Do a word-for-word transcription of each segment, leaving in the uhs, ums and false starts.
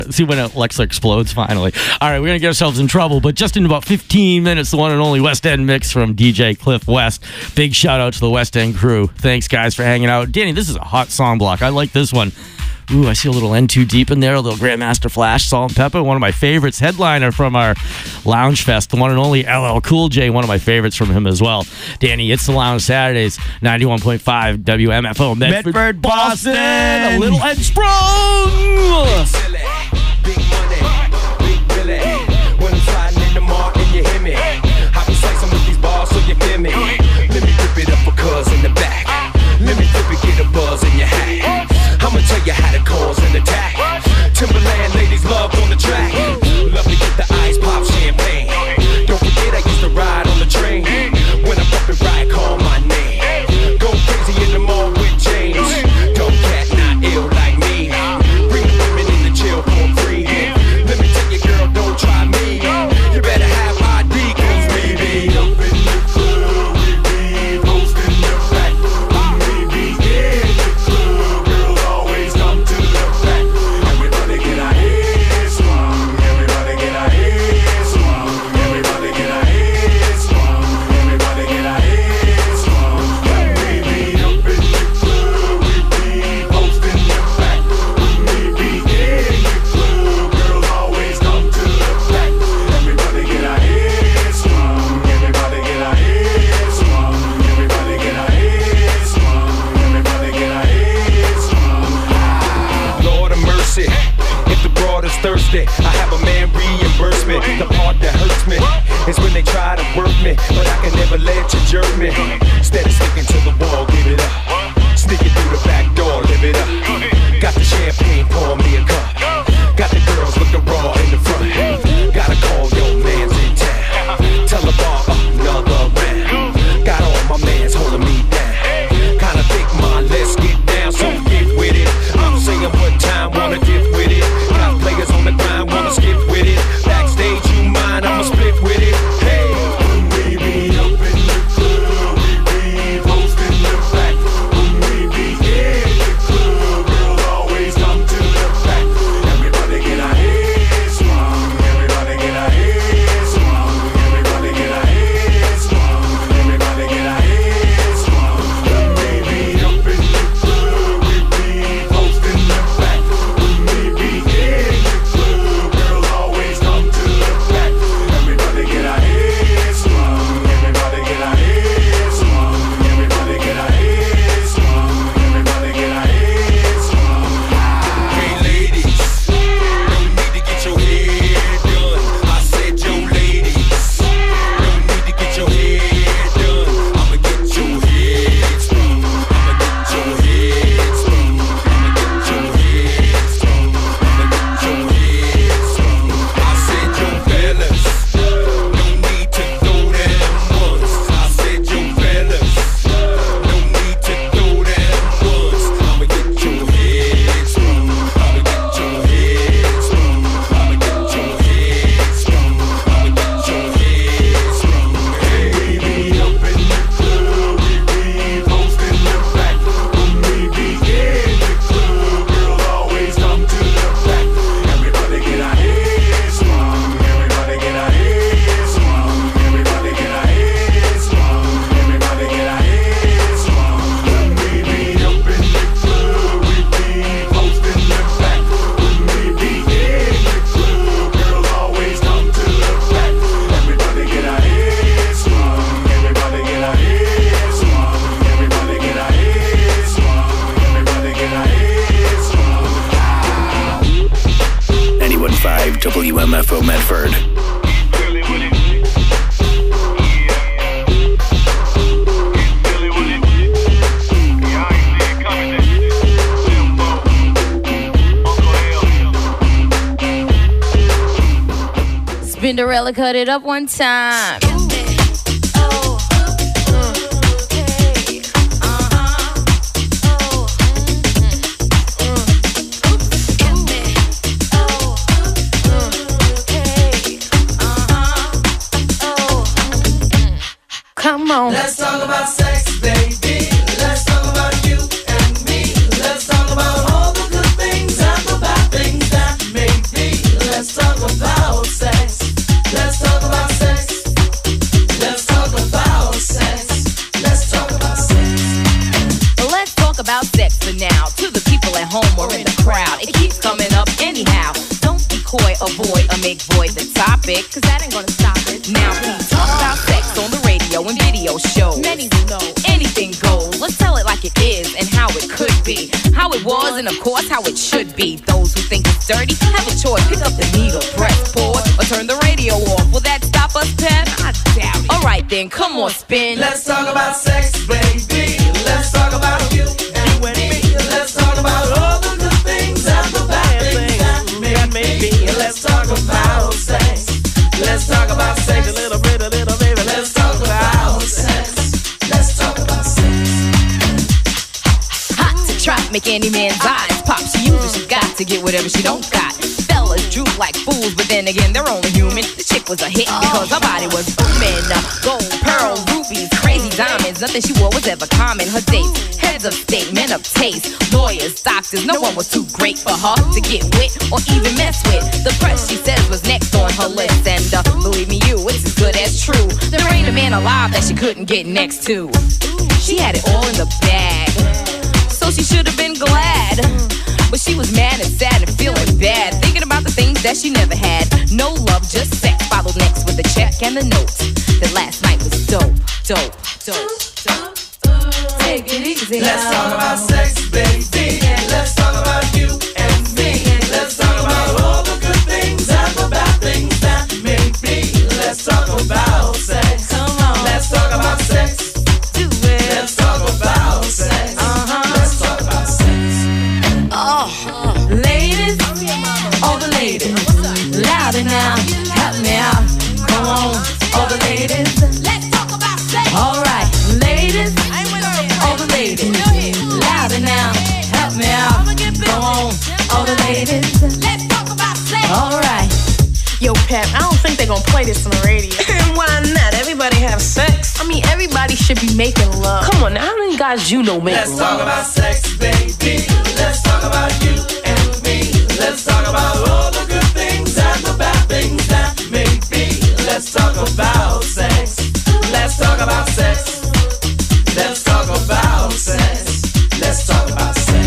See when Alexa explodes finally. All right, we're going to get ourselves in trouble, but just in about fifteen minutes, the one and only West End Mix from D J Cliff West. Big shout out to the West End crew. Thanks, guys, for hanging out. Danny, this is a hot song block. I like this one. Ooh, I see a little N two Deep in there, a little Grandmaster Flash, Salt and Pepper, one of my favorites. Headliner from our Lounge Fest, the one and only L L Cool J, one of my favorites from him as well. Danny, it's the Lounge Saturdays, ninety-one point five W M F O, Medford, Medford Boston. Boston. A little Ed Sprung. Big money, big Billy. When I'm sliding in the mall and you hear me, I be slicing with these bars so you feel me. Let me rip it up for cuz in the back. Let me flip it, get a buzz in your hat. I'ma tell you how to cause an attack. Timberland ladies love on the track. Love to get the ice pop champagne. Don't forget I used to ride on the train. When I bump it right, call my name. Go crazy in the mall with James. Dumb cat, not ill like me. Bring the women in the chill for free. Let me tell you, girl, don't try me. You better have I D, cause we be up in the club. We be posting the back. We be in the club. Girls always come to the back. Everybody get our heads swung. Everybody get our heads swung. Everybody get our heads swung. Everybody get our heads swung. We be up in the club. We be posting the back. We be in the club. Girls always come to the back. Everybody get our heads swung. Everybody get our heads swung. Everybody get our heads swung. Everybody get our heads swung. Lord of mercy, if the broad is thirsty, I have a man reimburse me. The part that hurts me is when they try to work me, but I can never let you jerk me. Instead of sticking to the wall, give it up. Sneak it through the back door, live it up. Got the champagne, pour me a cup. Got the girls looking raw in the front. Gotta call your mans in town. Tell the bar another round. Got all my mans holding me down. Kinda think, man, let's get down, so get with it. I'm saying one time, wanna get with it. Got players on the grind, wanna skip with it. Backstage, you mind, I'ma split with it. Hey, when we be up in the club, we be posting the back. When we be in the club, girls always come to the back. Everybody get our heads swung. Everybody get our heads swung. Everybody get our heads swung. Everybody get our heads swung. When we be up in the club, we be posting the back. When we be in the club, girls always come to the back. Everybody get our heads swung. Everybody get our heads swung. Everybody get our heads swung. Everybody get our heads swung. Hey ladies, no need to get your hair done. I said yo ladies, no need to get your hair done. I'ma get your head sprung. I'ma get your head sprung. I'ma get your head sprung. I'ma get your head sprung. I said yo fellas, no need to throw them ones. I said yo fellas, no need to throw them ones. I'ma get your head sprung. I'ma get your head sprung. I'ma get your head sprung. I'ma get your head sprung. Hey, we be up in the club, we be posting the back. When we be in the club, girls always come to the back. Everybody get our heads swung. Everybody get our heads swung. Everybody get our heads swung. Everybody get our heads swung. When we be up in the club, we be posting the back. When we be in the club, girls always come to the back. Everybody get our heads swung. Everybody get our heads swung. Everybody get our heads swung. Everybody get our heads swung. ninety-one point five W M F O Medford. Spinderella, cut it up one time. Come on. Let's talk about sex, baby. Let's talk about you and me. Let's talk about all the good things and the bad things that may be. McCoy, avoid or make void the topic, cause that ain't gonna stop it. Now please talk about sex on the radio and video shows. Many know anything goes. Let's tell it like it is and how it could be, how it was and of course how it should be. Those who think it's dirty have a choice. Pick up the needle, press pause, or turn the radio off. Will that stop us, Pep? I doubt it. Alright then, come on, spin. Let's talk about sex, baby. Let's talk about you and me. Let's talk about all the good things and the bad things that may be. Let's talk about sex. Let's talk about sex. A little bit, a little baby. Let's talk about sex. Let's talk about sex. Hot to trap, make any man's eyes pop. She uses, she got to get whatever she don't got. Fellas droop like fools, but then again, they're only human. The chick was a hit because her body was booming. Uh, gold, pearl, rubies, crazy diamonds. Nothing she wore was ever common. Her dates, heads of state, men of taste, lawyers, doctors. No one was too great for her to get with or even mess with. The press, she says, was next on her list. And uh, believe me, you, it's as good as true. There ain't a man alive that she couldn't get next to. She had it all in the bag, so she should have been glad. But she was mad and sad and feeling bad, thinking about the things that she never had. No love, just sex. Followed next with the check and the note. That last night was dope, dope, dope, dope. Take it easy. Let's talk about sex, baby. Let's talk about you and me. Let's talk about all the good things and the bad things that may be. Let's talk about sex. Come on. Let's talk about sex. Do it. Let's talk about sex. Uh-huh. Let's talk about sex. Oh, ladies, all the ladies, louder now, help me out. Come on, all the ladies, let's talk about sex. All right, ladies, all the ladies, louder now, help me out. Come on, all the ladies, let's talk about sex. All right. Yo, Pep, I don't think they're gonna play this on the radio. Why not? Everybody have sex. I mean, everybody should be making love. Come on now, how many guys you know make Let's love? talk about sex, baby. Let's talk about you and me. Let's talk about all the good things and the bad things that may be. Let's talk about sex. Let's talk about sex. Let's talk about sex. Let's talk about sex.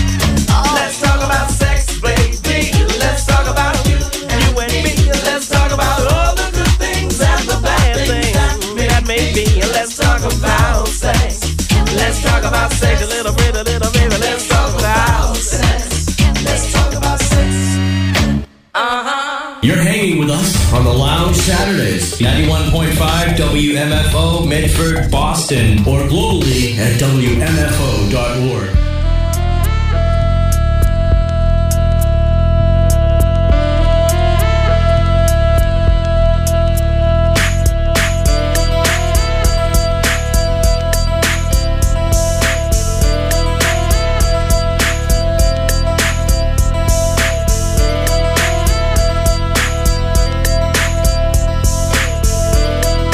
Let's talk about sex, baby. Let's talk about you and me. Let's talk about all the good things and the bad things that may be. Let's talk about sex. Let's talk about sex. A little bit, a little baby. Let's talk about sex. Let's talk about sex. You're hanging with us on the Lounge Saturdays. ninety-one point five W M F O, Medford, Boston, or globally at W M F O dot org.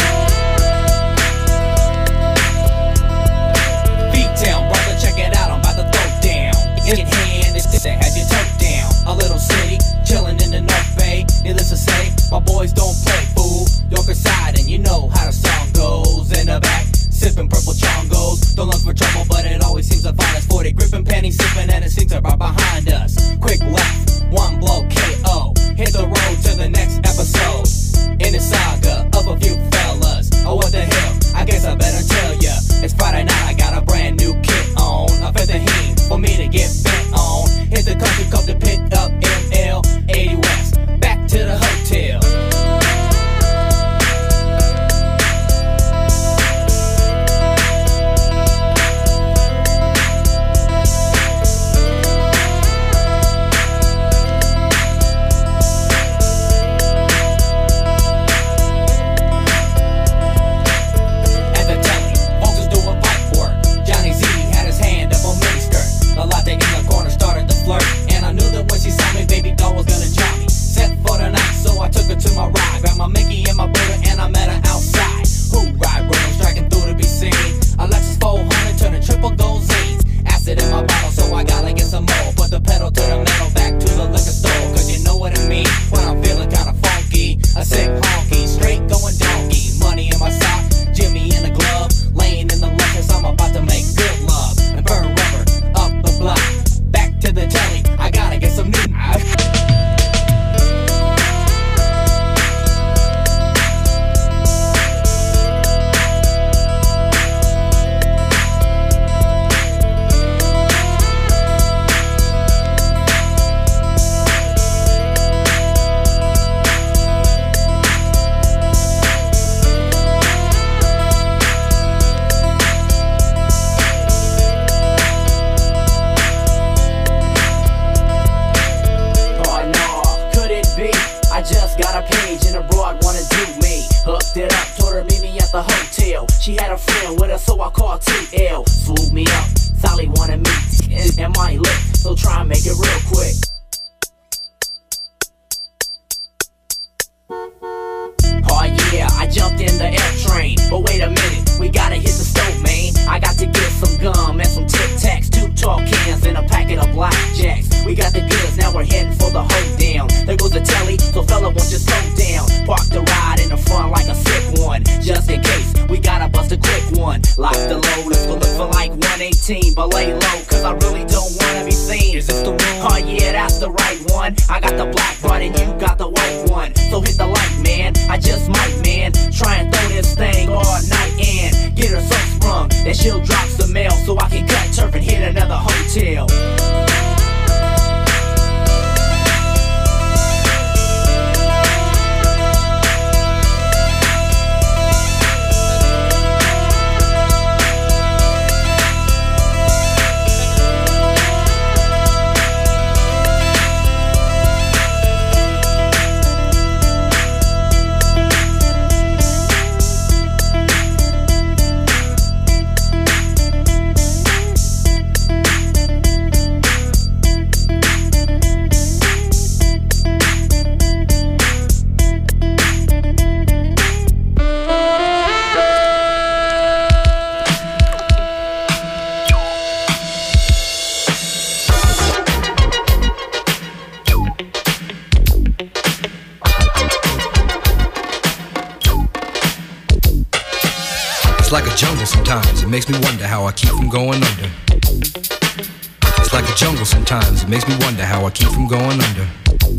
Feet down, brother, check it out. I'm about we gotta hit the stove, man. I got to get some gum and some Tic Tacs, two tall cans and a packet of blackjacks. We got the goods, now we're heading for the hold down. There goes the telly, so fella won't just slow down. Park the ride in the front like a sick one, just in case we gotta bust a quick one. Lock the load, let's go look for like one eighteen, but lay low, cause I really don't wanna be seen. Is this the one? Oh yeah, that's the right one. I got the black one and you got the white one. So hit the light, man, I just might, man. Try and throw this thing all night and get her so sprung that she'll drop some mail so I can cut turf and hit another hotel. It's like a jungle sometimes, it makes me wonder how I keep from going under. It's like a jungle sometimes, it makes me wonder how I keep from going under.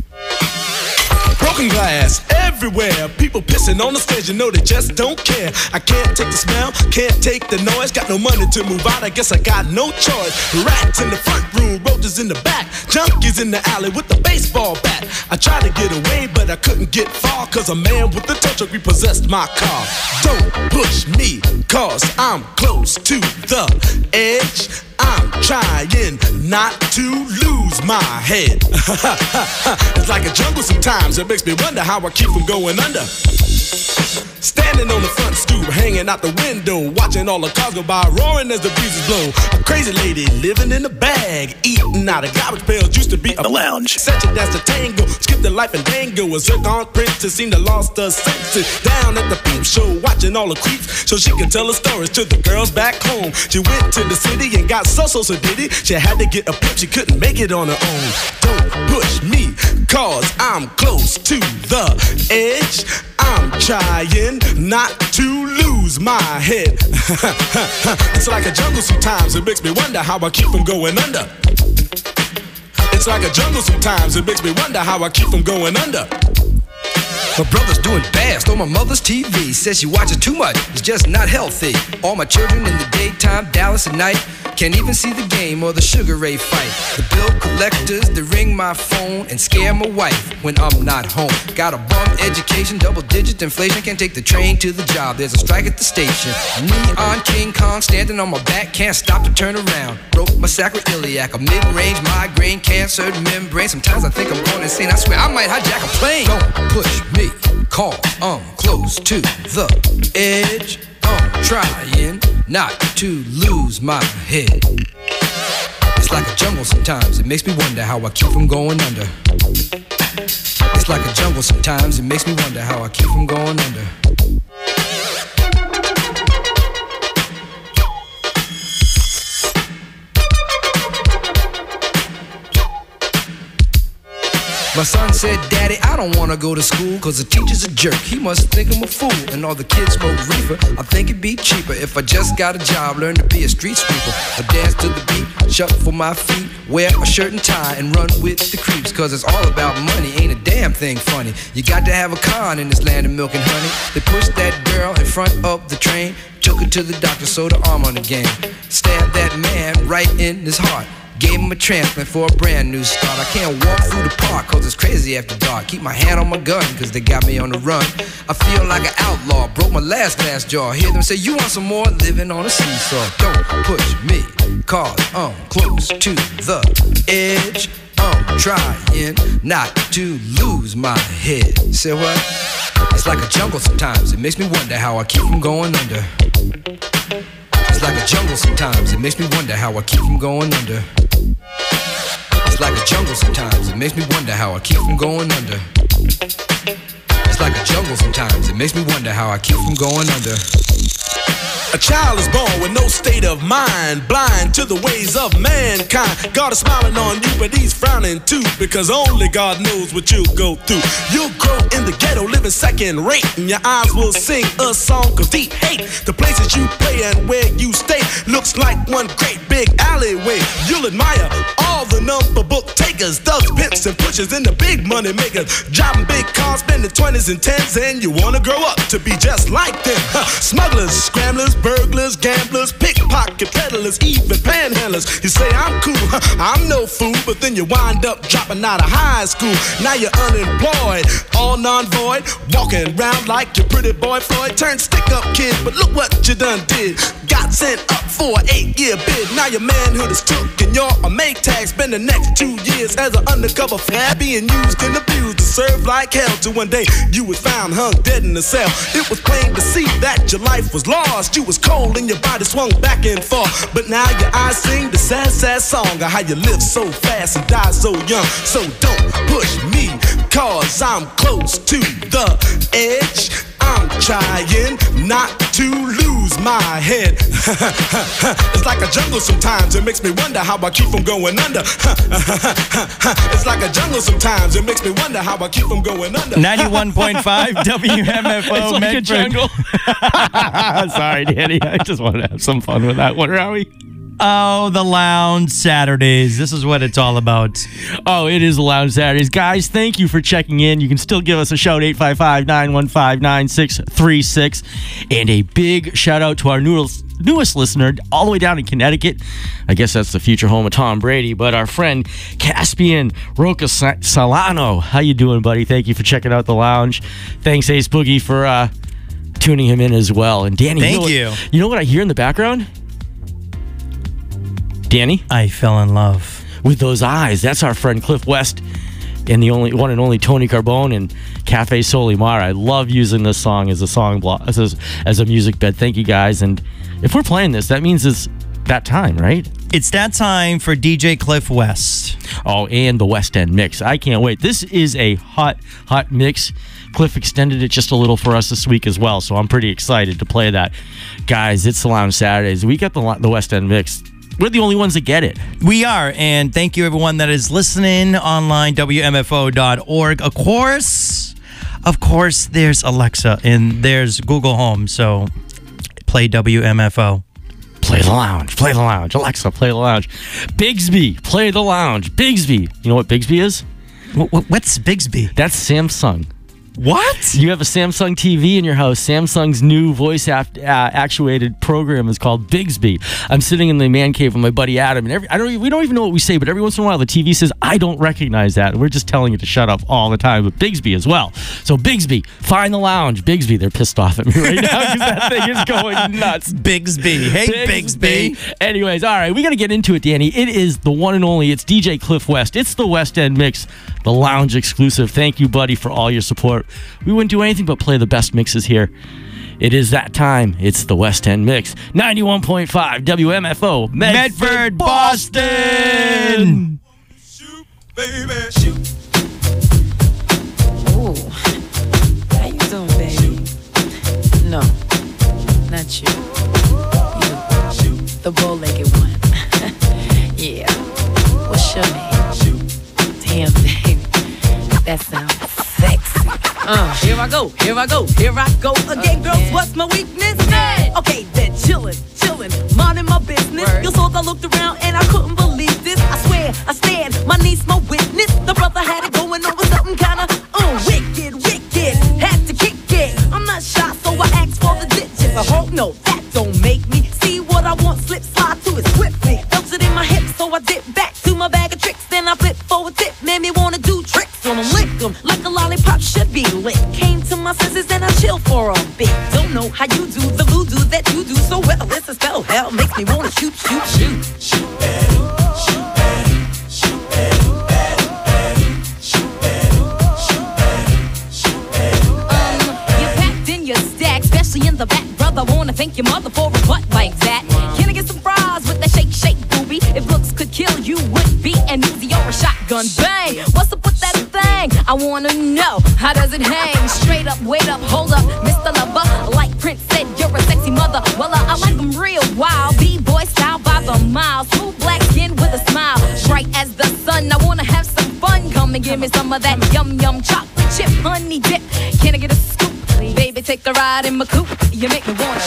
Broken glass everywhere, people pissing on the stage, you know they just don't care. I can't take the smell, can't take the noise, got no money to move out, I guess I got no choice. Rats in the front room, roaches in the back, junkies in the alley with the baseball bat. I tried to get away, but I couldn't get far, cause a man with a tow truck repossessed my car. Don't push me, cause I'm close to the edge. I'm trying not to lose my head. It's like a jungle sometimes, it makes me wonder how I keep from going under. Standing on the front stoop, hanging out the window, watching all the cars go by, roaring as the breezes blow. A crazy lady living in a bag, eating out of garbage pails, used to be a lounge. Such a dance to tango, skip the life and dango. A zircon princess seemed to lost her senses. Down at the peep show, watching all the creeps, so she could tell her stories to the girls back home. She went to the city and got so so so diddy. She had to get a pimp, she couldn't make it on her own. Don't push me, cause I'm close to the edge. I'm trying not to lose my head. It's like a jungle sometimes, it makes me wonder how I keep from going under. It's like a jungle sometimes, it makes me wonder how I keep from going under. My brother's doing bad, stole my mother's T V. Says she watches too much, it's just not healthy. All my children in the daytime, Dallas at night. Can't even see the game or the Sugar Ray fight. The bill collectors, they ring my phone and scare my wife when I'm not home. Got a bum education, double digit inflation. Can't take the train to the job, there's a strike at the station. Neon King Kong standing on my back, can't stop to turn around. Broke my sacroiliac, a mid-range migraine, cancer membrane. Sometimes I think I'm going insane, I swear I might hijack a plane. Don't push me, call, I'm close to the edge. I'm trying not to lose my head. It's like a jungle sometimes, it makes me wonder how I keep from going under. It's like a jungle sometimes, it makes me wonder how I keep from going under. My son said, Daddy, I don't wanna go to school, cause the teacher's a jerk, he must think I'm a fool. And all the kids smoke reefer, I think it'd be cheaper if I just got a job, learn to be a street sweeper. I dance to the beat, shuffle my feet, wear a shirt and tie, and run with the creeps. Cause it's all about money, ain't a damn thing funny. You got to have a con in this land of milk and honey. They pushed that girl in front of the train, took her to the doctor, sewed her arm on the game. Stabbed that man right in his heart, gave him a transplant for a brand new start. I can't walk through the park cause it's crazy after dark. Keep my hand on my gun cause they got me on the run. I feel like an outlaw, broke my last glass jaw. Hear them say, you want some more? Living on a seesaw. Don't push me cause I'm close to the edge. I'm trying not to lose my head. Say what? It's like a jungle sometimes, it makes me wonder how I keep from going under. It's like a jungle sometimes, it makes me wonder how I keep from going under. It's like a jungle sometimes, it makes me wonder how I keep from going under. It's like a jungle sometimes, it makes me wonder how I keep from going under. A A child is born with no state of mind, blind to the ways of mankind. God is smiling on you, but he's frowning too, because only God knows what you'll go through. You'll grow in the ghetto, living second rate, and your eyes will sing a song of deep hate. The places you play and where you stay looks like one great big alleyway. You'll admire all the number book takers, thugs, pimps, and pushers, and the big money makers, driving big cars, spending twenties and tens, and you wanna grow up to be just like them. Huh. Smugglers, scramblers, burglars, gamblers, pickpocket peddlers, even panhandlers. You say I'm cool, huh, I'm no fool, but then you wind up dropping out of high school. Now you're unemployed, all non-void, walking around like your pretty boy Floyd. Turned stick-up kid, but look what you done did. Got sent up for an eight-year bid. Now your manhood is took and you're a make tag. Spend the next two years as an undercover fag, being used and abused to serve like hell. Till one day you was found hung dead in a cell. It was plain to see that your life was lost. You was cold and your body swung back and forth. But now your eyes sing the sad, sad song of how you live so fast and die so young. So don't push me, cause I'm close to the edge. I'm trying not to lose my head. It's like a jungle sometimes, it makes me wonder how I keep from going under. It's like a jungle sometimes, it makes me wonder how I keep from going under. ninety-one point five W M F O. It's like Medford. A jungle. Sorry, Danny. I just wanted to have some fun with that one, Rowie. Oh, the Lounge Saturdays. This is what it's all about. Oh, it is the Lounge Saturdays. Guys, thank you for checking in. You can still give us a shout, eight five five, nine one five, nine six three six. And a big shout out to our newest, newest listener all the way down in Connecticut. I guess that's the future home of Tom Brady, but our friend Caspian Roca Solano. How you doing, buddy? Thank you for checking out the Lounge. Thanks, Ace Boogie, for uh, tuning him in as well. And Danny, thank you. you. Know what, you know what I hear in the background? Danny? I fell in love with those eyes. That's our friend Cliff West and the only one and only Tony Carbone and Cafe Solimar. I love using this song as a song block, as a, as a music bed. Thank you, guys. And if we're playing this, that means it's that time, right? It's that time for D J Cliff West. Oh, and the West End Mix. I can't wait. This is a hot, hot mix. Cliff extended it just a little for us this week as well, so I'm pretty excited to play that. Guys, it's the Lounge Saturdays. We got the, the West End Mix. We're the only ones that get it. We are, and thank you everyone that is listening online, W M F O dot org. Of course, of course, there's Alexa and there's Google Home, so play W M F O. Play the Lounge, play the Lounge. Alexa, play the Lounge. Bigsby, play the Lounge. Bigsby. You know what Bigsby is? What's Bigsby? That's Samsung. What? You have a Samsung T V in your house. Samsung's new voice act, uh, actuated program is called Bigsby. I'm sitting in the man cave with my buddy Adam, and every, I don't. We don't even know what we say, but every once in a while the T V says, "I don't recognize that." And we're just telling it to shut up all the time. But Bigsby as well. So Bigsby, find the Lounge. Bigsby, they're pissed off at me right now because that thing is going nuts. Bigsby, hey Bigsby. Bigsby. Anyways, all right, we got to get into it, Danny. It is the one and only. It's D J Cliff West. It's the West End Mix, the Lounge exclusive. Thank you, buddy, for all your support. We wouldn't do anything but play the best mixes here. It is that time. It's the West End Mix. ninety-one point five W M F O. Medford, Medford Boston. Shoot, baby, shoot. Ooh. How you doing, baby? No, not you. You, the bow-legged one. Yeah. What's your name? Damn, baby. That sounds sexy. Uh, here I go, here I go, here I go again, girls. Okay. What's my weakness? Hey. Okay, then chillin', chillin', minding my business. Word. You saw I looked around and I couldn't believe this. I swear, I stand, my niece, my witness. The brother had it going on with something kinda uh, wicked, wicked. Had to kick it. I'm not shy, so I asked for the digits. I hope no, that don't make me see what I want. Slip, slide to it swiftly. Felt it in my hips, so I dip back to my bag of tricks. Then I flip forward, tip, made me wanna do tricks on them, lick them like a lollipop should be lit. Came to my senses and I chill for a bit. Don't know how you do the voodoo that you do so well. It's a spell, hell makes me wanna shoot, shoot, shoot. Shoot at it, shoot at it, shoot at it, shoot at it, shoot at it, shoot at it. Um, you packed in your stack, especially in the back, brother. Wanna thank your mother for a butt like that. Can I get some fries with that shake, shake, booby? If looks could kill you, would be an Uzi or a shotgun. Bang! What's up with that thing? I wanna know, how does it hang? Straight up, wait up, hold up, Mister Lover. Like Prince said, you're a sexy sexy mother. Well, uh, I like them real wild. B-boy style by the mile. Smooth black skin with a smile. Bright as the sun. I wanna have some fun. Come and give me some of that yum yum chocolate chip honey dip. Can I get a scoop? Baby, take the ride in my coupe. You make me wanna.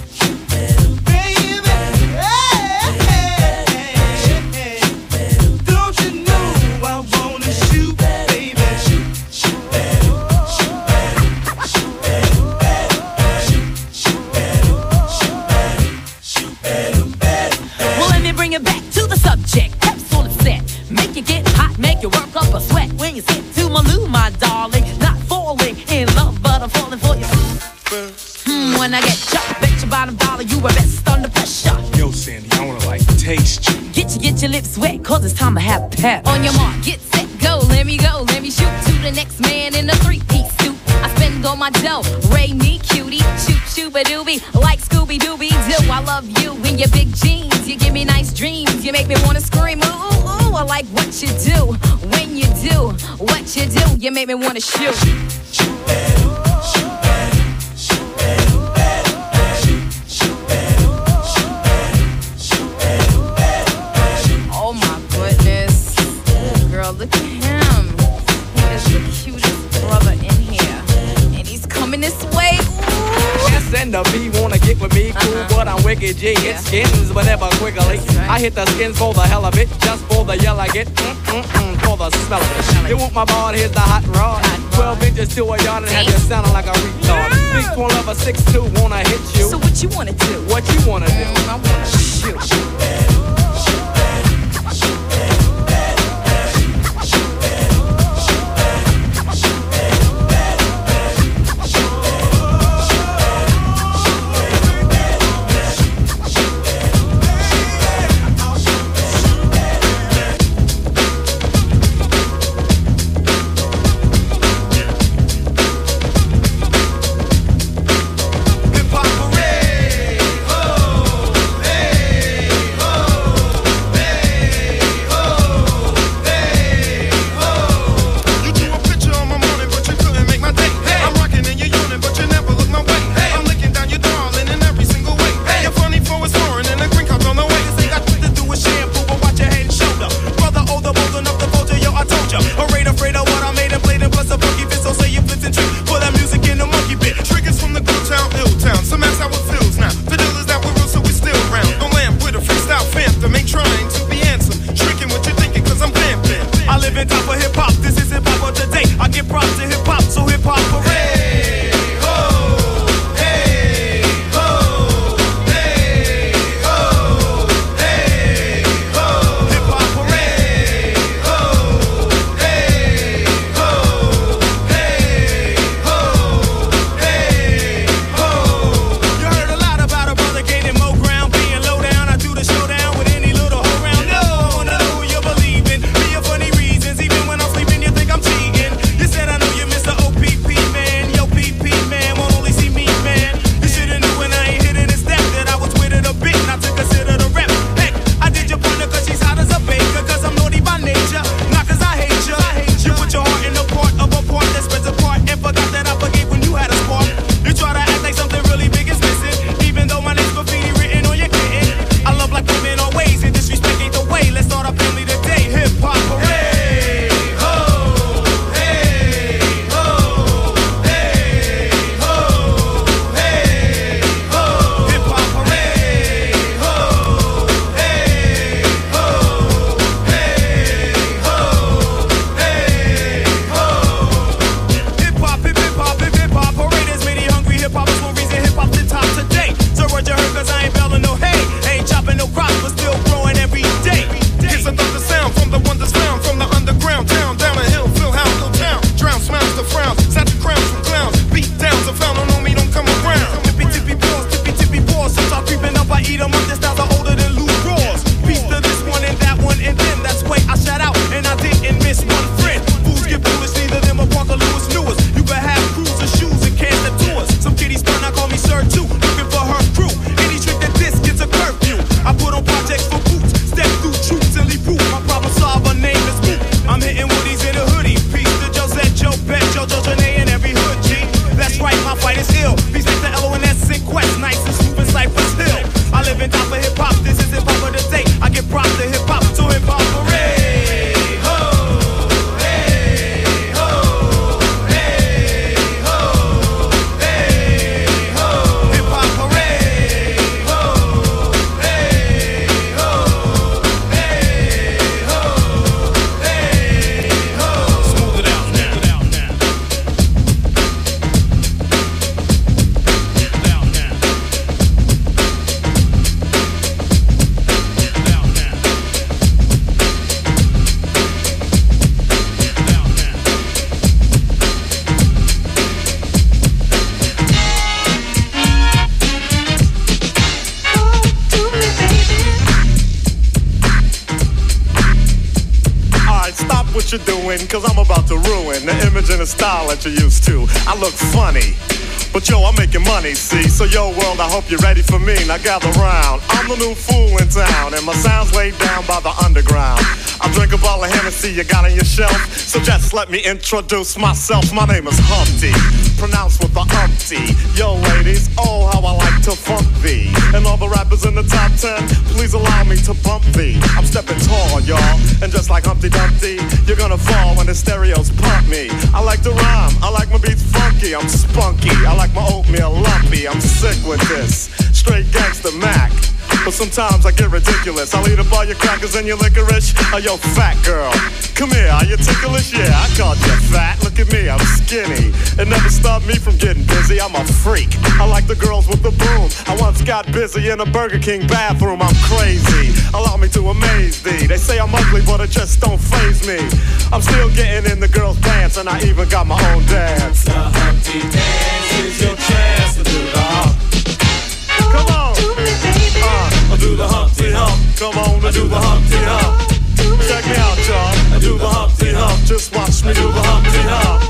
When I get chopped, bet your bottom dollar you are best under pressure. Yo, Sandy, I wanna like taste you. Get you, get your lips wet, cause it's time to have pep. On your mark, get set, go, let me go, let me shoot to the next man in a three-piece suit. I spend all my dough, Ray me cutie, shoot shooba doobie, like Scooby Dooby Doo. I love you in your big jeans, you give me nice dreams, you make me wanna scream, ooh, ooh, ooh. I like what you do, when you do, what you do, you make me wanna shoot. Look at him. He is the cutest brother in here. And he's coming this way. Ooh. S and the B wanna get with me, cool, uh-huh. But I'm wicked G. Yeah. It skins whenever quickly. Right. I hit the skins for the hell of it, just for the yell I get, mm-mm-mm, for the smell of it. You want my ball, here's the hot rod. twelve inches to a yard and have you sounding like a retard. Six one of a six two wanna hit you. So what you wanna do? What you wanna do? Mm, I wanna shoot. Hip hop parade, oh, hey, oh. doing, cause I'm about to ruin the image and the style that you're used to. I look funny, but yo, I'm making money, see? So yo, world, I hope you're ready for me. Now gather round. I'm the new fool in town, and my sound's laid down by the underground. I drink a bottle of Hennessy you got on your shelf, so just let me introduce myself. My name is Humpty, pronounced with the umpty. Yo, ladies, oh, how I like to funk thee. And all the rappers in the top ten, please allow me to bump thee. I'm stepping tall, y'all, and just like Humpty Dumpty, you're gonna fall when the stereos pump me. I like to rhyme, I like my beats funky, I'm spunky, I like my oatmeal lumpy, I'm sick with this, straight gangster Mac. But sometimes I get ridiculous. I'll eat up all your crackers and your licorice. Oh, yo, fat girl, come here, are you ticklish? Yeah, I called you fat. Look at me, I'm skinny. It never stopped me from getting busy. I'm a freak. I like the girls with the boom. I once got busy in a Burger King bathroom. I'm crazy. Allow me to amaze thee. They say I'm ugly, but it just don't faze me. I'm still getting in the girls' pants, and I even got my own dance. The Humpty Dance is your chance to do the hump. Come on. Uh, I do the Humpty Hump. Come on, I do the Humpty Hump. Check me out, y'all. I do the Humpty Hump. Just watch me do the Humpty Hump.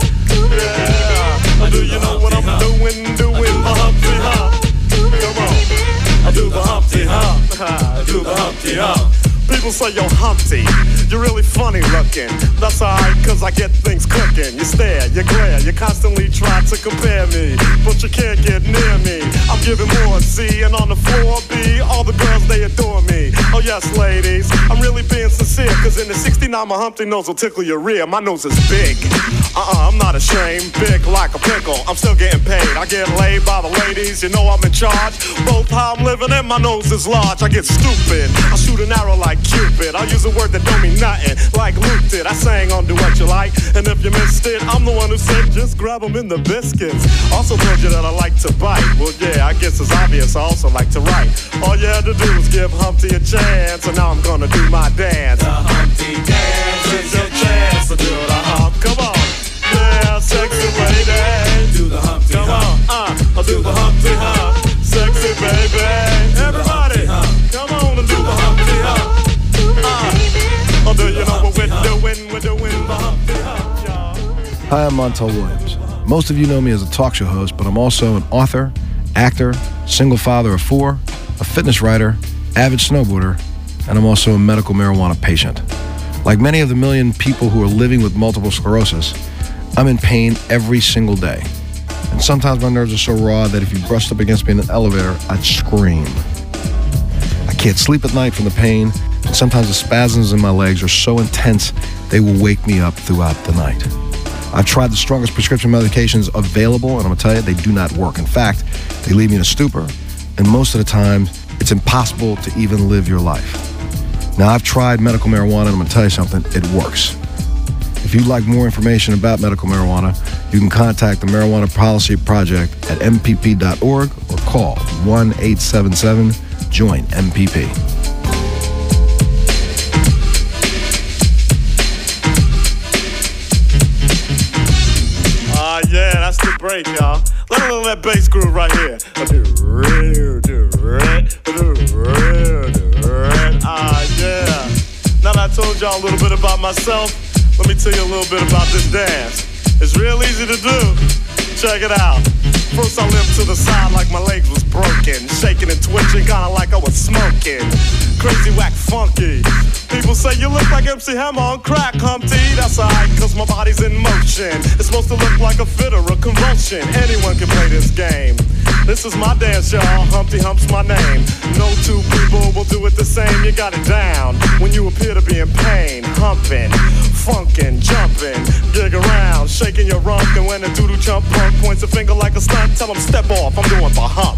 Yeah. Do you know what I'm doing? Doing the Humpty Hump. Come on. I do the Humpty Hump. I do the Humpty Hump. People say, yo, Humpty, you're really funny looking. That's alright, cause I get things cooking. You stare, you glare, you constantly try to compare me, but you can't get near me. I'm giving more C, and on the floor B, all the girls, they adore me. Oh yes, ladies, I'm really being sincere, cause in the sixty-nine, my Humpty nose will tickle your rear. My nose is big. Uh-uh, I'm not ashamed, big like a pickle. I'm still getting paid, I get laid by the ladies, you know I'm in charge. Both how I'm living and my nose is large. I get stupid, I shoot an arrow like Cupid. I'll use a word that don't mean nothing, like Luke did. I sang on Do What You Like, and if you missed it, I'm the one who said just grab them in the biscuits. Also told you that I like to bite. Well, yeah, I guess it's obvious I also like to write. All you had to do was give Humpty a chance, and now I'm gonna do my dance. The Humpty Dance is your chance to do the hump. Come on, yeah, sexy lady. Do the Humpty Come Hump. on, uh, I'll do the Humpty Hump. Sexy baby, everybody, come on and do the Humpty Hump. Uh, do you know what we're doing? We're doing the Humpty Hump, y'all. Hi, I'm Montel Williams. Most of you know me as a talk show host, but I'm also an author, actor, single father of four, a fitness writer, avid snowboarder, and I'm also a medical marijuana patient. Like many of the million people who are living with multiple sclerosis, I'm in pain every single day. And sometimes my nerves are so raw that if you brushed up against me in an elevator, I'd scream. I can't sleep at night from the pain, and sometimes the spasms in my legs are so intense they will wake me up throughout the night. I've tried the strongest prescription medications available, and I'm gonna tell you, they do not work. In fact, they leave me in a stupor, and most of the time, it's impossible to even live your life. Now, I've tried medical marijuana, and I'm gonna tell you something, it works. If you'd like more information about medical marijuana, you can contact the Marijuana Policy Project at M P P dot org or call one eight seven seven join M P P. Ah, uh, yeah, that's the break, y'all. Let a little that bass groove right here. Ah, yeah. Now that I told y'all a little bit about myself, let me tell you a little bit about this dance. It's real easy to do. Check it out. First I limped to the side like my legs was broken, shaking and twitching, kinda like I was smoking. Crazy, whack, funky. People say you look like M C Hammer on crack, Humpty. That's alright, cause my body's in motion. It's supposed to look like a fit or a convulsion. Anyone can play this game. This is my dance, y'all. Humpty Hump's my name. No two people will do it the same. You got it down when you appear to be in pain. Humping, funkin', jumping, gig around, shaking your rump. And when a doodoo chump punk points a finger like a stunt, tell him step off, I'm doing the hump.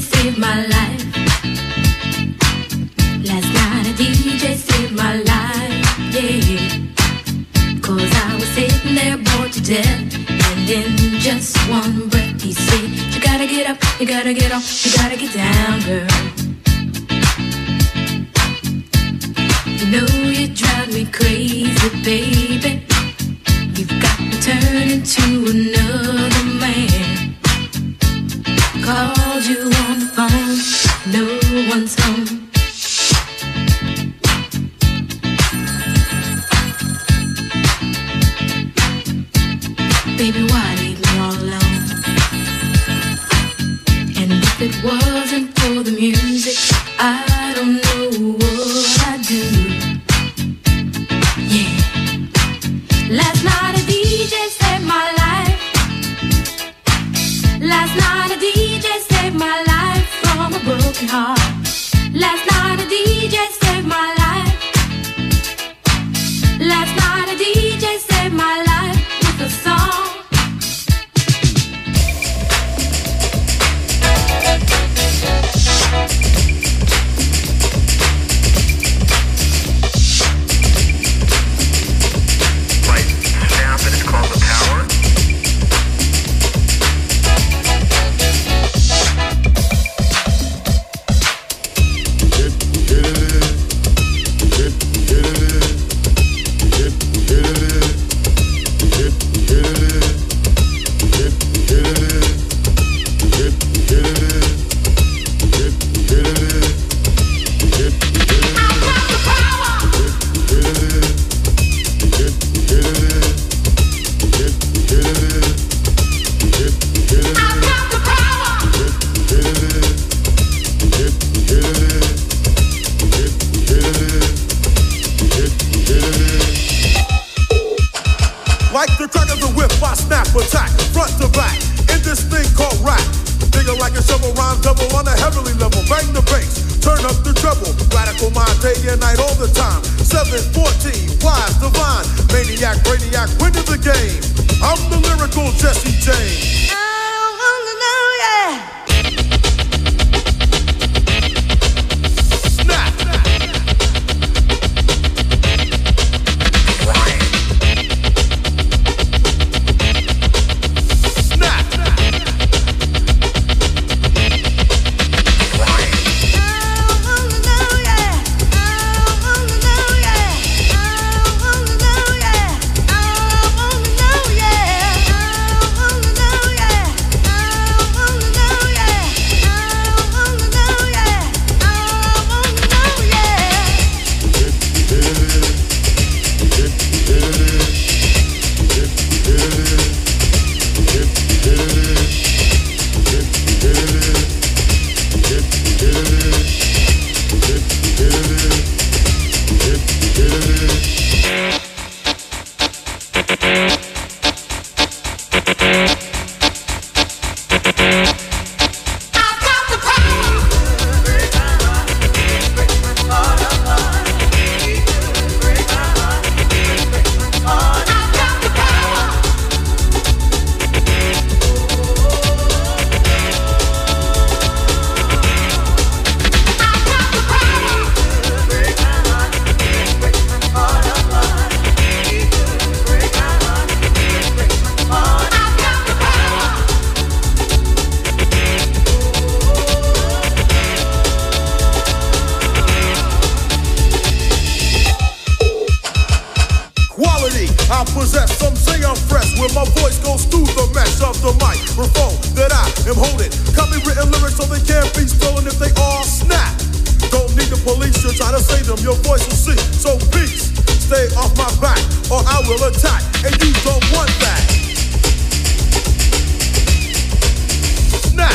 saved my life. Last night a D J saved my life, yeah. Cause I was sitting there bored to death, and in just one breath he said, you gotta get up, you gotta get off, you gotta get down, girl. You know you drive me crazy, baby. You've got me turning to another man. Called you on the phone, no one's home. Baby, why leave me all alone? And if it wasn't for the music, I don't know what I'd do. Yeah. Last night a D J saved my life. Last night a D J saved my life from a broken heart. Last night a D J saved my life. Last night a D J saved my life with a song. Like the crack of the whip, I snap attack, front to back, in this thing called rap. Digger like a shovel, rhyme double on a heavenly level. Bang the bass, turn up the treble. Radical mind, day and night, all the time. seven fourteen, wise, divine, maniac, brainiac, winning the game. I'm the lyrical Jesse James. I wanna know, yeah. Snap. I possess, some say I'm fresh, where my voice goes through the mesh of the microphone that I am holding. Copywritten lyrics so they can't be stolen if they all snap. Don't need the police to try to say them, your voice will see. So peace, stay off my back, or I will attack, and you don't want that. Snap.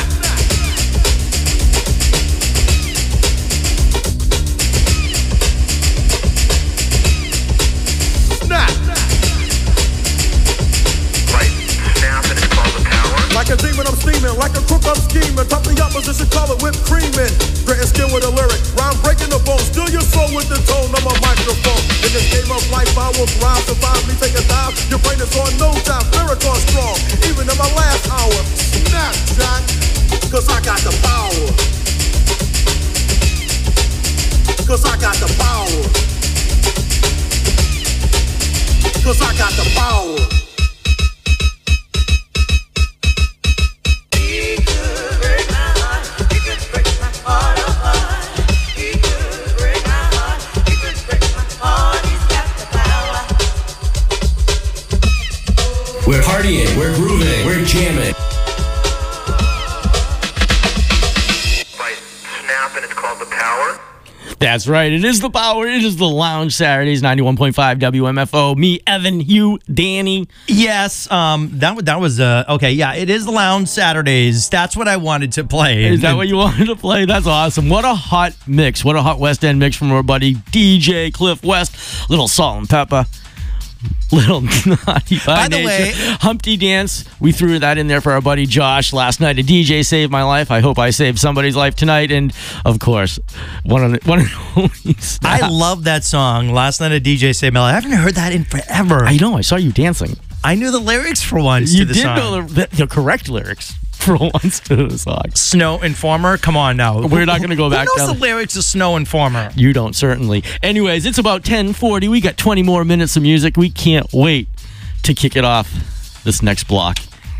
Like a demon, I'm steaming. Like a crook, I'm scheming. Top the opposition, call it whipped creaming. Gritting skin with a lyric. Rhyme breaking the bone. Steal your soul with the tone of a microphone. In this game of life, I will thrive. To find me, take a dive. Your brain is on no time. Lyrics are strong. Even in my last hour. Snapshot. Cause I got the power. jamming. We're jamming. By Snap, and it's called The Power. That's right. It is The Power. It is the Lounge Saturdays, ninety-one point five W M F O. Me, Evan, you, Danny. Yes, um, that, wa- that was, uh, okay, yeah, it is the Lounge Saturdays. That's what I wanted to play. Is that what you wanted to play? That's awesome. What a hot mix. What a hot West End mix from our buddy D J Cliff West. Little salt and pepper. Little naughty by, By the nature. way- Humpty Dance. We threw that in there for our buddy Josh last night. A D J saved my life. I hope I saved somebody's life tonight. And of course, one of the, one of the only Snap. I love that song. Last night a D J saved my life. I haven't heard that in forever. I know. I saw you dancing. I knew the lyrics for once You to the did song. know the, the correct lyrics for once to the song. Snow Informer? Come on now. We're not going to go back Who knows down. the lyrics of Snow Informer? You don't, certainly. Anyways, it's about ten forty. We got twenty more minutes of music. We can't wait to kick it off this next block.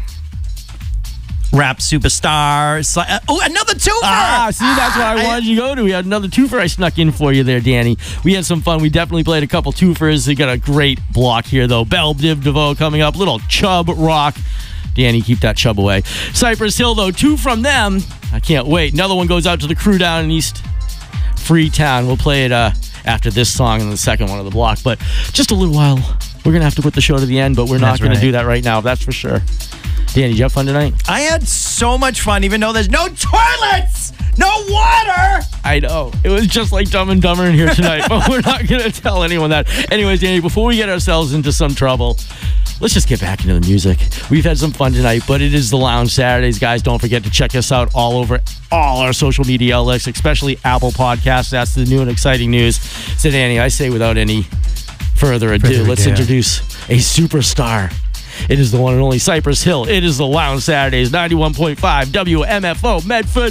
Rap superstar. So, uh, oh, another twofer! Ah, see, that's where I wanted you to go to. We had another twofer I snuck in for you there, Danny. We had some fun. We definitely played a couple twofers. We got a great block here, though. Belle Div DeVoe coming up. Little Chubb Rock. Danny, keep that Chubb away. Cypress Hill, though, two from them. I can't wait. Another one goes out to the crew down in East Freetown. We'll play it uh, after this song and the second one of the block. But just a little while, we're going to have to put the show to the end, but we're not That's going right. to do that right now. That's for sure. Danny, did you have fun tonight? I had so much fun, even though there's no toilets, no water. I know. It was just like Dumb and Dumber in here tonight, but we're not going to tell anyone that. Anyways, Danny, before we get ourselves into some trouble, let's just get back into the music. We've had some fun tonight, but it is the Lounge Saturdays. Guys, don't forget to check us out all over all our social media outlets, especially Apple Podcasts. That's the new and exciting news. So, Danny, I say without any further ado, Further let's ado. introduce a superstar. It is the one and only Cypress Hill. It is the Lounge Saturdays, ninety-one point five W M F O, Medford,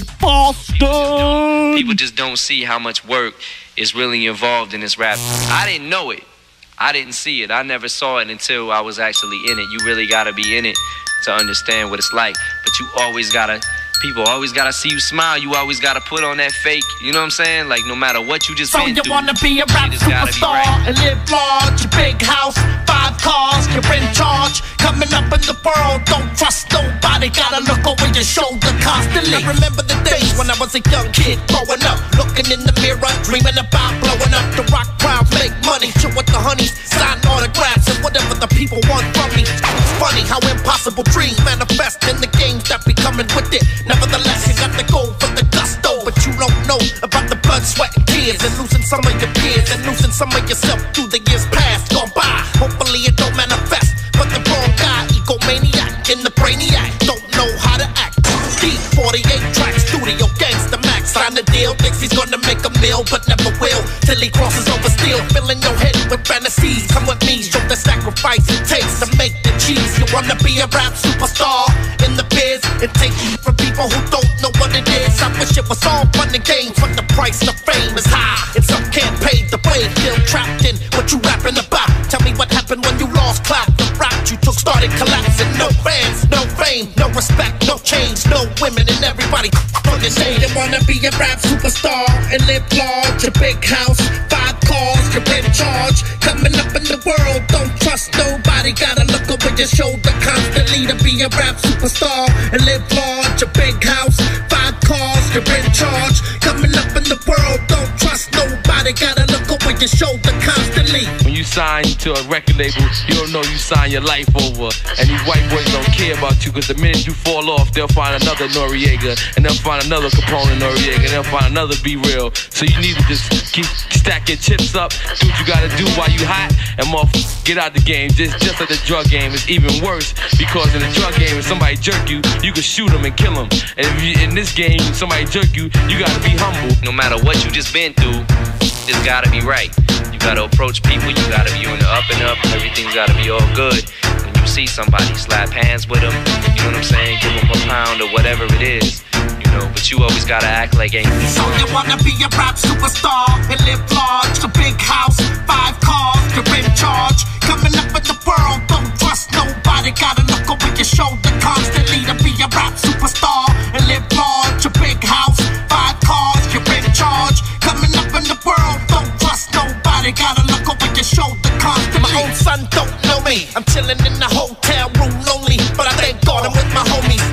Boston. People just don't see how much work is really involved in this rap. I didn't know it. I didn't see it. I never saw it until I was actually in it. You really gotta be in it to understand what it's like. But you always gotta, people always gotta see you smile. You always gotta put on that fake, you know what I'm saying? Like no matter what you just So been you through, wanna be a rap you just gotta be superstar right. and live large, your big house, five cars, you're in charge. Coming up in the world, don't trust nobody. Gotta look over your shoulder constantly. I remember the days when I was a young kid growing up, looking in the mirror, dreaming about blowing up. The rock crowd, make money, chill with the honeys, sign autographs and whatever the people want from me. It's funny how impossible dreams manifest in the games that be coming with it. Nevertheless, you got to go for the gusto, but you don't know about the blood, sweat, and tears, and losing some of your peers, and losing some of yourself through the years past gone by. Hopefully it don't manifest, but the wrong guy, egomaniac in the brainiac, don't know how to act. D forty-eight track studio gangsta max, sign the deal, thinks he's gonna make a meal, but never will, till he crosses over steel, filling your head with fantasies. Come with me, show the sacrifice it takes to make the cheese. You wanna be a rap superstar in the biz, it takes you from people who don't know what it is. I wish it was all fun and games, but the price of fame is high, and some can't pay the way. Still trapped in what you rapping about. Tell me what happened when you lost clout. The route you took started collapsing. No fans, no fame, no respect, no change, no women, and everybody on the name. You wanna be a rap superstar and live large, a big house, five cars, you're in charge. Coming up in the world, don't trust nobody. Gotta look over your shoulder constantly to be a rap superstar and live large, a big house, five cars, you're in charge. Coming up in the world, don't trust nobody. Gotta look over your shoulder constantly. When you sign to a record label, you don't know you sign your life over. And these white boys don't care about you, cause the minute you fall off, they'll find another Noriega, and they'll find another Capone Noriega, and they'll find another Be Real. So you need to just keep stack your chips up, do what you gotta do while you hot, and motherfucker, get out the game. Just, just like the drug game, it's even worse, because in the drug game, if somebody jerk you, you can shoot them and kill them. And if you, in this game, somebody jerk you, you gotta be humble. No matter what you just been through, it's gotta be right. You gotta approach people, you gotta be on the up and up, everything's gotta be all good. When you see somebody, slap hands with them, you know what I'm saying, give them a pound or whatever it is, you know, but you always gotta act like ain't. So you wanna be a rap superstar and live large, a big house, five cars, you're in charge. Coming up in the world, don't trust nobody. Gotta look over your shoulder constantly to be a rap superstar and live large, a big house, five cars, you're in charge. Coming up in the world, don't trust nobody. Gotta look over your shoulder constantly. My own son don't know me. I'm chilling in the hotel room lonely, but I thank God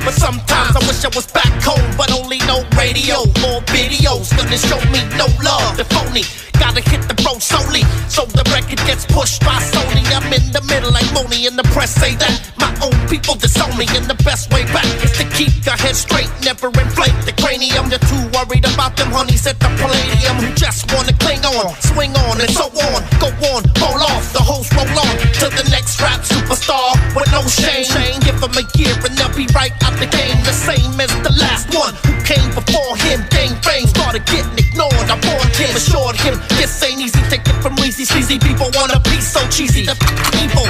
But sometimes I wish I was back home, but only no radio or videos gonna show me no love. The phony gotta hit the road solely, so the record gets pushed by Sony. I'm in the middle like Mooney, and the press say that my own people disown me, and the best way back is to keep your head straight, never inflate the cranium. You're too worried about them honeys at the Palladium who just wanna cling on, swing on, and so on. Go on, roll off, the host roll on to the next rap superstar with no shame. Give them a year and they'll be right out the game, the same as the last one who came before him. Gained fame, started getting ignored. I warned him, assured him this ain't easy. Take it from Reezy, sleazy people wanna be so cheesy. The evil.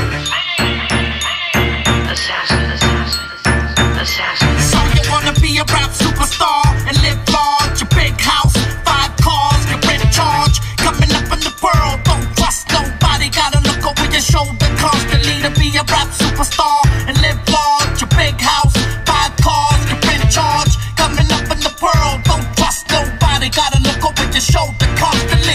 Assassin, assassin, assassin. So you wanna be a rap superstar and live large, a big house, five cars, you're in charge. Coming up in the world, don't trust nobody. Gotta look over your shoulder constantly to be a rap superstar and live large, a big house, five cars, you're in charge. Coming up in the world, don't trust nobody. Gotta look over your shoulder constantly.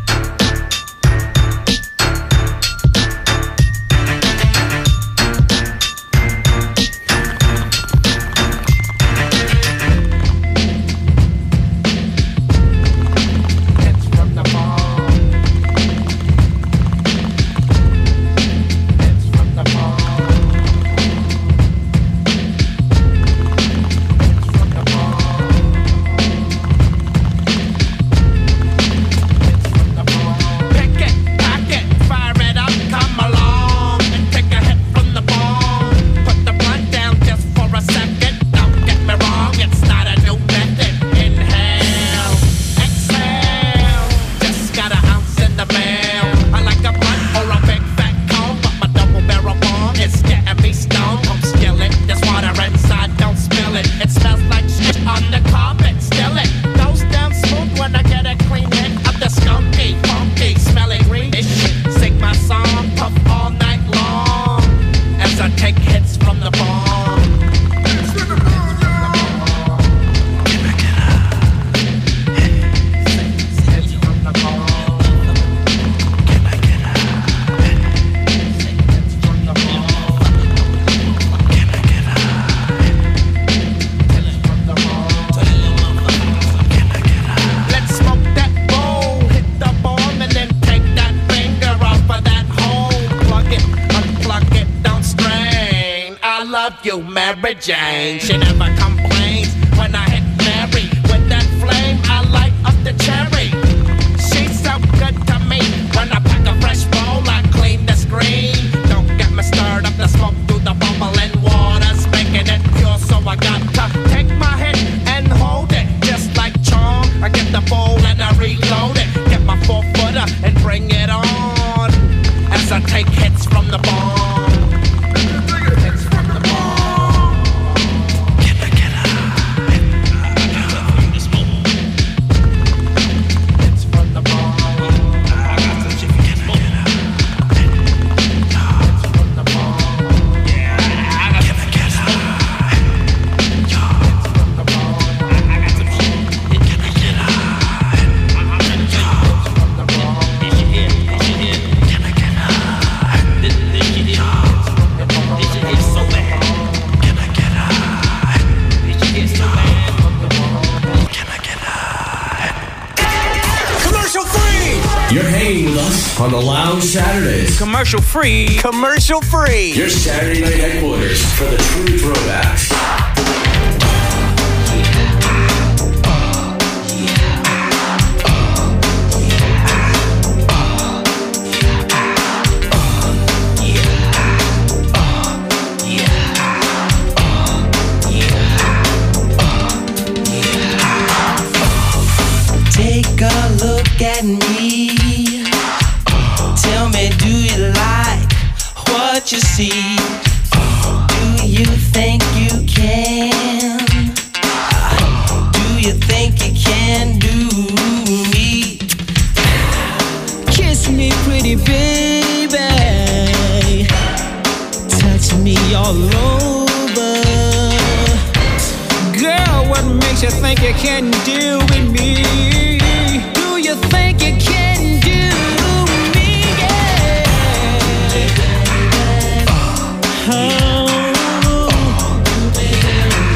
Mary Jane, she never complains when I hit Mary with that flame. I light up the cherry. She's so good to me. When I pack a fresh bowl, I clean the screen. Don't get me stirred up the smoke through the bubbling waters, making it pure. So I got to take my hit and hold it, just like charm. I get the bowl and I reload it, get my four footer and bring it on as I take hits from the bomb. You're hanging with us on the Lounge Saturdays. Commercial free. Commercial free. Your Saturday night headquarters for the true throwbacks. Take a look at me. Tell me, do you like what you see? Do you think you can? Do you think you can do me? Kiss me, pretty baby. Touch me all over. Girl, what makes you think you can do with me? Do you think you can do me? Yeah. Oh.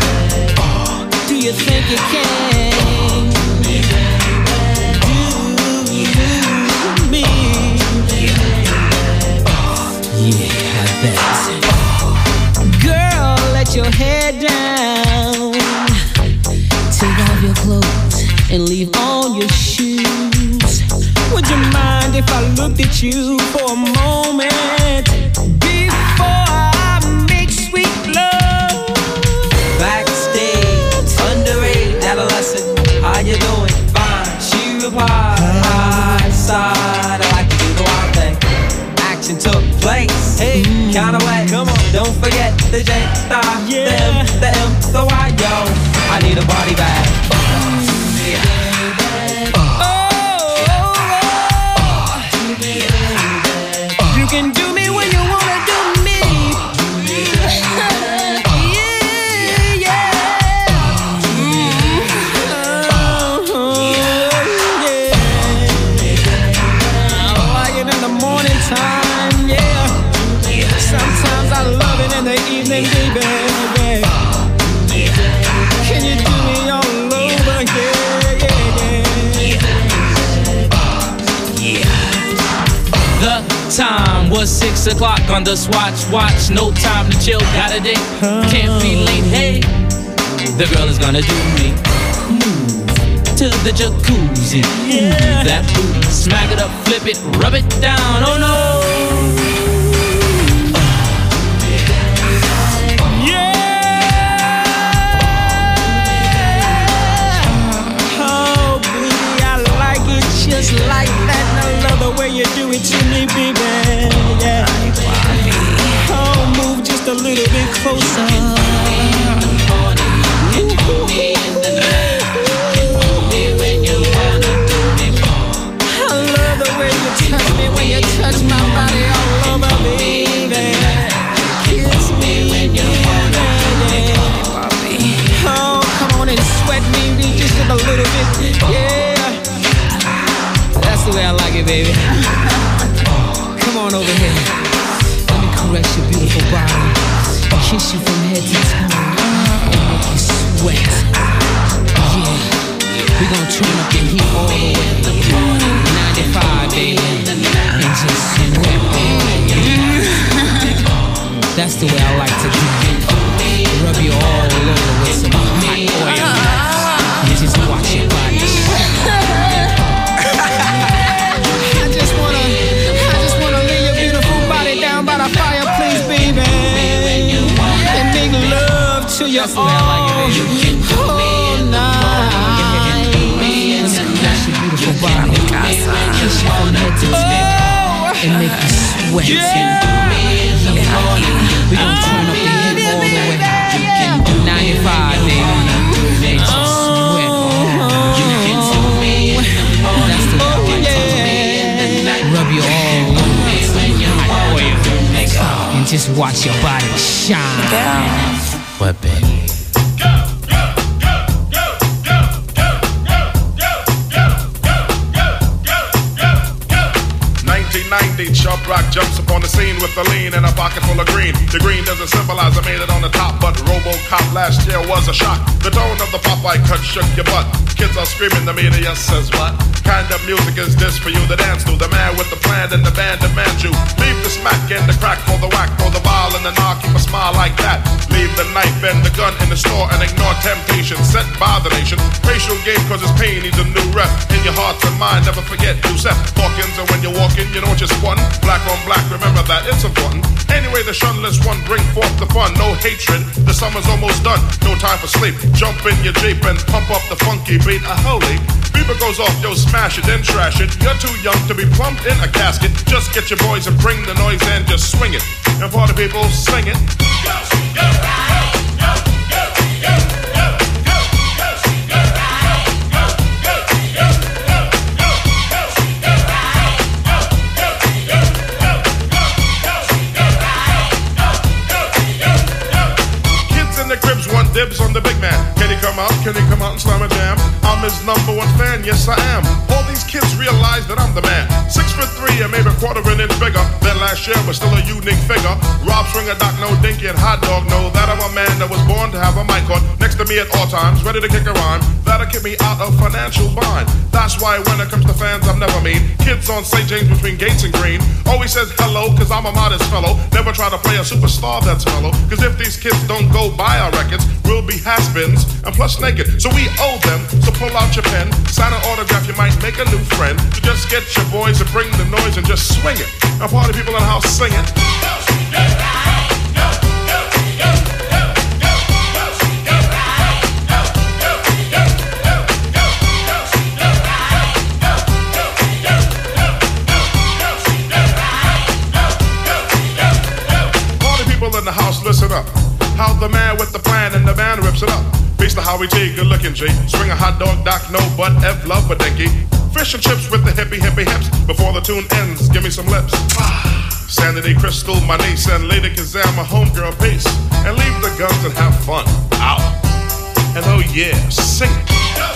down. Take off your clothes and leave on your shoes. Would you mind if I looked at you for a moment before I make sweet love? Backstage, underrated adolescent. How you doing? Fine. She replied, high side. I like to do the wild thing. Action took place. Hey, kinda wet. Come on. Don't forget the J, the I, the M, the M, the Y, yo. I need a body bag. You can do me when you wanna do me. Yeah, yeah. Oh, yeah. I like it in the morning time, yeah. Sometimes I love it in the evening, baby. Can you do me all over, yeah, yeah, yeah. The time was six o'clock on the Swatch watch. No time to chill, got a date. Can't be late, hey. The girl is gonna do me. Move to the jacuzzi. Yeah. That booty, smack it up, flip it, rub it down. Oh no. Just like that, and I love the way you do it to me, baby. Yeah. Oh, move just a little bit closer. I love the way you touch me when you touch my body all over, baby. Kiss me when you wanna, yeah. Oh, come on and sweat me just a little bit, yeah. That's the way I like it, baby. Come on over here. Let me caress your beautiful body, kiss you from head to toe, and make you sweat. Yeah, we gon' turn up the heat all the way. ninety-five, baby, and just sweat, baby. That's the way I like to do it. Rub you all over with some hot oil, and just watch your body. To your all, all night. That's your beautiful body. Kiss you from head to toe and make you sweat. Yeah. We gon' turn up the heat all the way. ninety-five, baby. Make you sweat. That's the way I like to rub you all over and just watch your body shine. What, baby? nineteen ninety, Chubb Rock jumps upon the scene with a lean and a pocket full of green. The green doesn't symbolize I made it on the top, but RoboCop last year was a shock. The tone of the Popeye cut shook your butt. Kids are screaming, the media says what? Kind of music is this for you to dance to? The man with the plan and the band demands you. Leave the smack and the crack for the whack, for the ball and the knock, keep a smile like that. Leave the knife and the gun in the store and ignore temptation sent by the nation. Racial game cause it's pain needs a new rep. In your heart and mind, never forget Giuseppe Hawkins, and when you're walking, you don't just one. Black on black, remember that, it's important. Anyway, the shunless one bring forth the fun. No hatred, the summer's almost done. No time for sleep. Jump in your Jeep and pump up the funky beat. A holy beeper goes off, yo, smash it, then trash it. You're too young to be plumped in a casket. Just get your boys and bring the noise and just swing it. And party people, sing it. Go, go, right. Go, go, go, go, go, go, go, right. Go, go, go, go, go, go, go, right. Go, go, go, go, go, go, go, right. Go, go, go, go. Kids in the cribs want dibs on the big man. Can he come out? Can he come out and slam a jam? I'm his number one fan, yes I am. All these kids realize that I'm the man. Six foot three and maybe a quarter an inch bigger than last year, but still a unique figure. Rob Swinger, Doc No Dinky, and Hot Dog know that I'm a man that was born to have a mic on. Next to with me at all times, ready to kick a rhyme that'll keep me out of financial bind. That's why when it comes to fans, I'm never mean. Kids on Saint James between Gates and Green always says hello, cause I'm a modest fellow. Never try to play a superstar that's mellow, cause if these kids don't go buy our records, we'll be has-beens and plus naked. So we owe them, so pull out your pen, sign an autograph, you might make a new friend. So just get your boys to bring the noise and just swing it. Now party people in the house sing it. In the house, listen up. How the man with the plan and the band rips it up. Beast of Howie T, good looking G. Swing a hot dog, Doc, no butt, F, love, but dinky. Fish and chips with the hippie, hippie hips. Before the tune ends, give me some lips. Sanity Crystal, my niece, and Lady Kazam, my homegirl, peace. And leave the guns and have fun. Out. And oh yeah, sing it.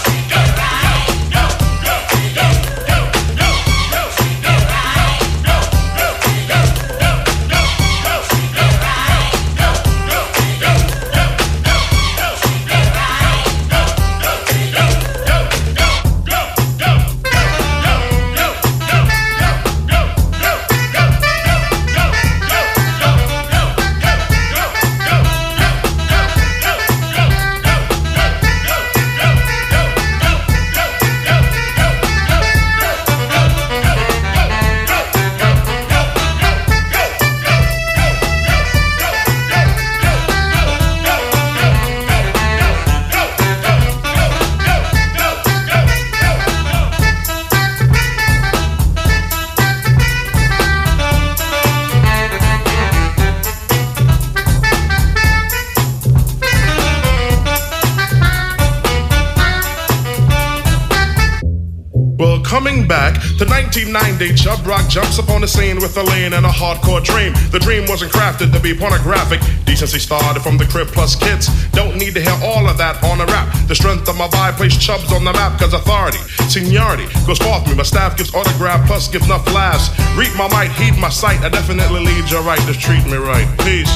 Coming back to nineteen ninety, Chub Rock jumps upon the scene with a lean and a hardcore dream. The dream wasn't crafted to be pornographic. Decency started from the crib plus kids. Don't need to hear all of that on a rap. The strength of my vibe placed Chubbs on the map, cause authority, seniority goes forth me. My staff gives autograph plus gives enough laughs. Read my mic, heed my sight. I definitely lead you right, just treat me right. Peace.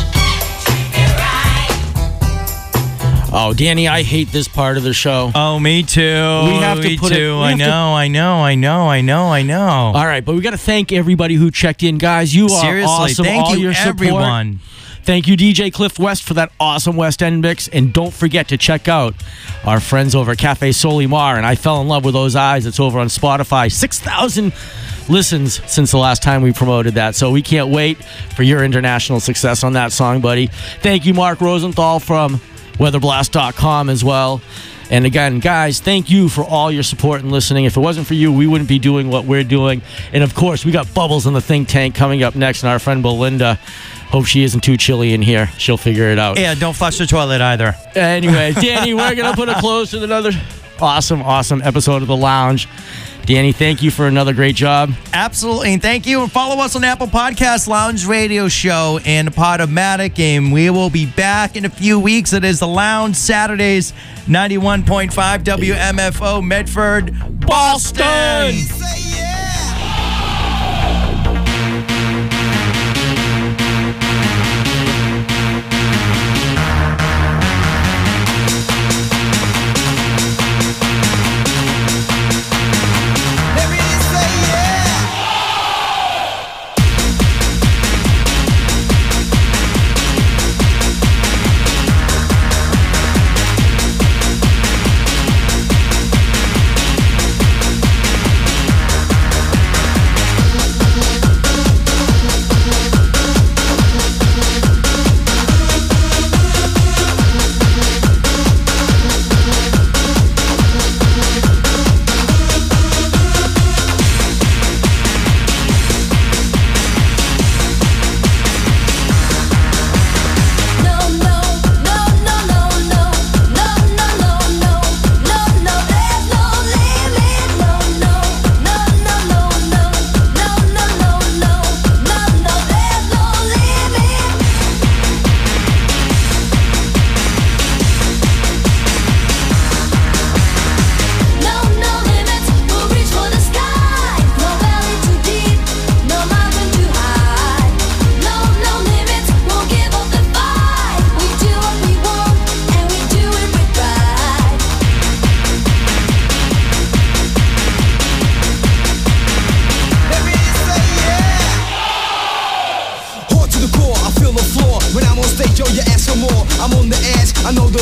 Oh, Danny, I hate this part of the show. Oh, me too. We have to me put too. it. I know, to... I know, I know, I know, I know. All right, but we got to thank everybody who checked in, guys. You are Seriously, awesome. thank All you, your support. everyone. Thank you, D J Cliff West, for that awesome West End mix. And don't forget to check out our friends over at Cafe Solimar. And I fell in love with those eyes. It's over on Spotify. six thousand listens since the last time we promoted that. So we can't wait for your international success on that song, buddy. Thank you, Mark Rosenthal from weather blast dot com as well. And again, guys, thank you for all your support and listening. If it wasn't for you, we wouldn't be doing what we're doing. And of course, we got Bubbles in the Think Tank coming up next, and our friend Belinda. Hope she isn't too chilly in here. She'll figure it out. Yeah, don't flush the toilet either. Anyway, Danny, we're going to put a close to another awesome, awesome episode of The Lounge. Danny, thank you for another great job. Absolutely, and thank you. And follow us on Apple Podcasts, Lounge Radio Show, and Podomatic. And we will be back in a few weeks. It is The Lounge, Saturdays, ninety-one point five W M F O, Medford, Boston.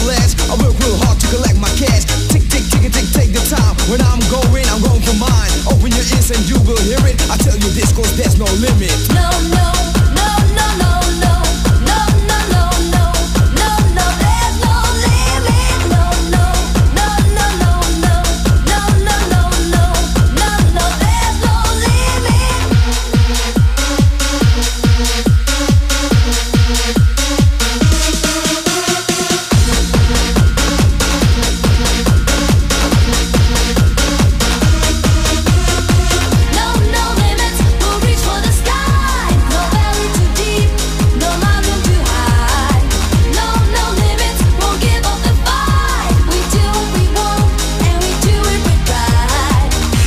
last. I work real hard to collect my cash. Tick, tick, tick, tick, take the time. When I'm going, I'm going for mine. Open your ears and you will hear it. I tell you this, cause there's no limit. No, no, no, no, no, no. No, no, no, no. No, no, there's no limit. No, no, no, no, no, no. No, no, no, no. No, no, there's no limit. No, no limits. We'll reach for the sky. No valley too deep. No mountain too high. No, no limits. Won't give up the fight. We do what we want, and we do it with pride.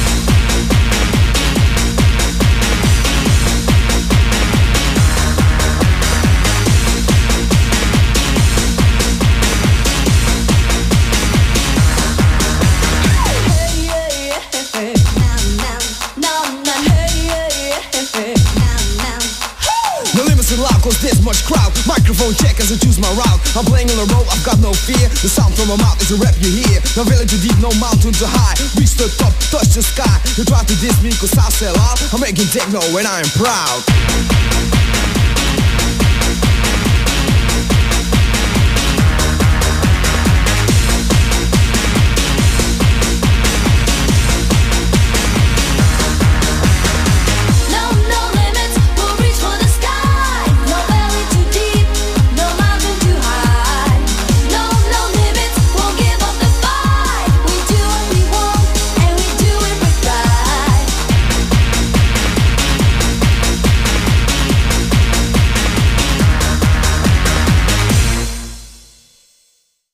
No limits in loud cause there's much crowd. Microphone check as I choose my route. I'm playing on the road, I've got no fear. The sound from my mouth is a rap you hear. No valley too deep, no mountain too high. Reach the top, touch the sky. You try to diss me cause I sell out. I'm making techno and I am proud.